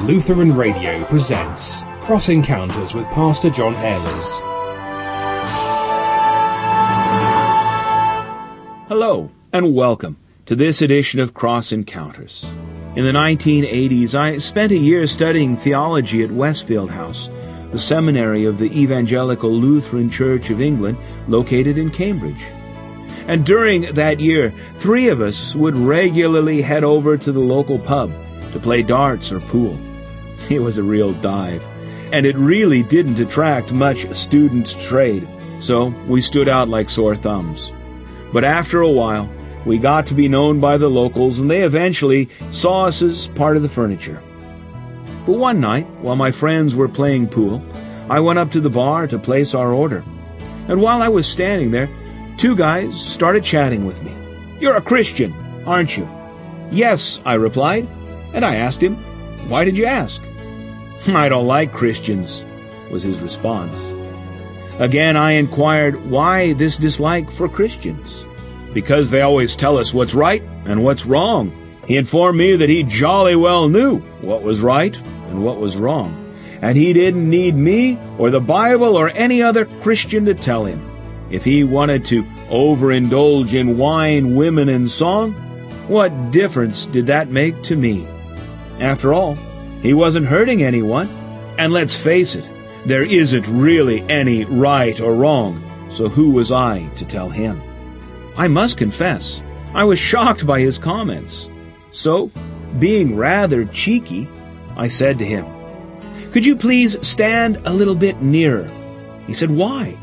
Lutheran Radio presents Cross Encounters with Pastor John Ehlers. Hello, and welcome to this edition of Cross Encounters. In the 1980s, I spent a year studying theology at Westfield House, the seminary of the Evangelical Lutheran Church of England, located in Cambridge. And during that year, 3 of us would regularly head over to the local pub to play darts or pool. It was a real dive, and it really didn't attract much student trade, so we stood out like sore thumbs. But after a while, we got to be known by the locals, and they eventually saw us as part of the furniture. But one night, while my friends were playing pool, I went up to the bar to place our order. And while I was standing there, 2 guys started chatting with me. "You're a Christian, aren't you?" "Yes," I replied, and I asked him, "Why did you ask?" "I don't like Christians," was his response. Again, I inquired why this dislike for Christians. "Because they always tell us what's right and what's wrong." He informed me that he jolly well knew what was right and what was wrong, and he didn't need me or the Bible or any other Christian to tell him. If he wanted to overindulge in wine, women, and song, what difference did that make to me? After all, he wasn't hurting anyone, and let's face it, there isn't really any right or wrong, so who was I to tell him? I must confess, I was shocked by his comments. So, being rather cheeky, I said to him, "Could you please stand a little bit nearer?" He said, "Why?"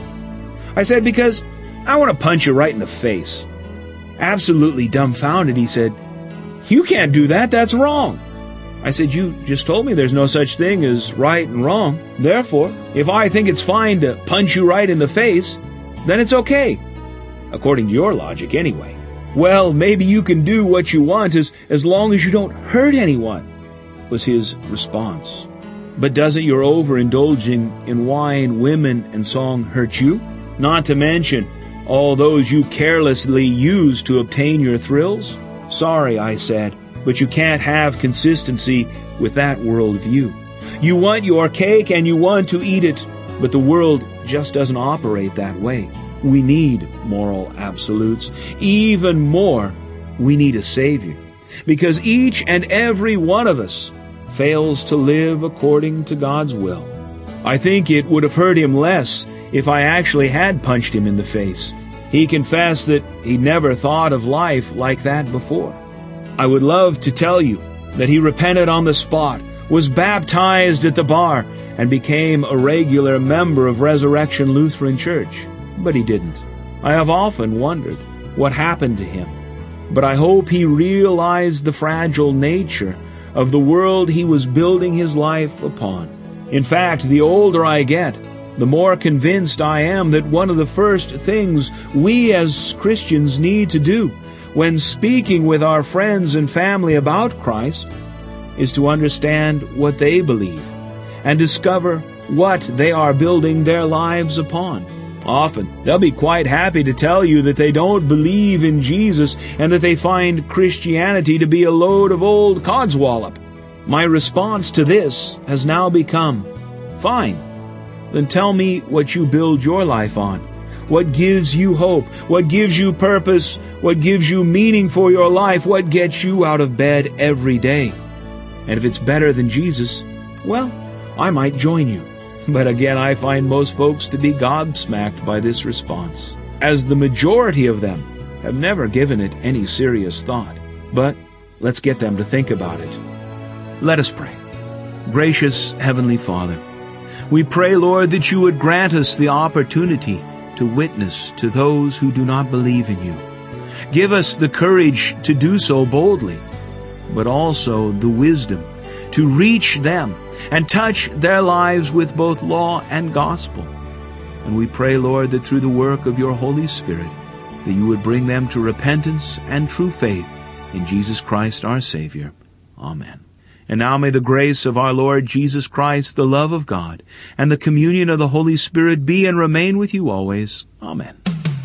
I said, "Because I want to punch you right in the face." Absolutely dumbfounded, he said, "You can't do that, that's wrong." I said, "You just told me there's no such thing as right and wrong. Therefore, if I think it's fine to punch you right in the face, then it's okay. According to your logic, anyway." "Well, maybe you can do what you want as long as you don't hurt anyone," was his response. "But doesn't your overindulging in wine, women, and song hurt you? Not to mention all those you carelessly use to obtain your thrills?" "Sorry," I said, "but you can't have consistency with that worldview. You want your cake and you want to eat it, but the world just doesn't operate that way. We need moral absolutes. Even more, we need a Savior, because each and every one of us fails to live according to God's will." I think it would have hurt him less if I actually had punched him in the face. He confessed that he'd never thought of life like that before. I would love to tell you that he repented on the spot, was baptized at the bar, and became a regular member of Resurrection Lutheran Church. But he didn't. I have often wondered what happened to him. But I hope he realized the fragile nature of the world he was building his life upon. In fact, the older I get, the more convinced I am that one of the first things we as Christians need to do when speaking with our friends and family about Christ is to understand what they believe and discover what they are building their lives upon. Often, they'll be quite happy to tell you that they don't believe in Jesus and that they find Christianity to be a load of old codswallop. My response to this has now become, "Fine, then tell me what you build your life on. What gives you hope? What gives you purpose? What gives you meaning for your life? What gets you out of bed every day? And if it's better than Jesus, well, I might join you." But again, I find most folks to be gobsmacked by this response, as the majority of them have never given it any serious thought. But let's get them to think about it. Let us pray. Gracious Heavenly Father, we pray, Lord, that you would grant us the opportunity to witness to those who do not believe in you. Give us the courage to do so boldly, but also the wisdom to reach them and touch their lives with both law and gospel. And we pray, Lord, that through the work of your Holy Spirit, that you would bring them to repentance and true faith in Jesus Christ our Savior. Amen. And now may the grace of our Lord Jesus Christ, the love of God, and the communion of the Holy Spirit be and remain with you always. Amen.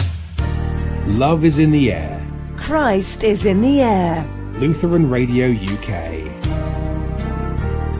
Love is in the air. Christ is in the air. Lutheran Radio UK.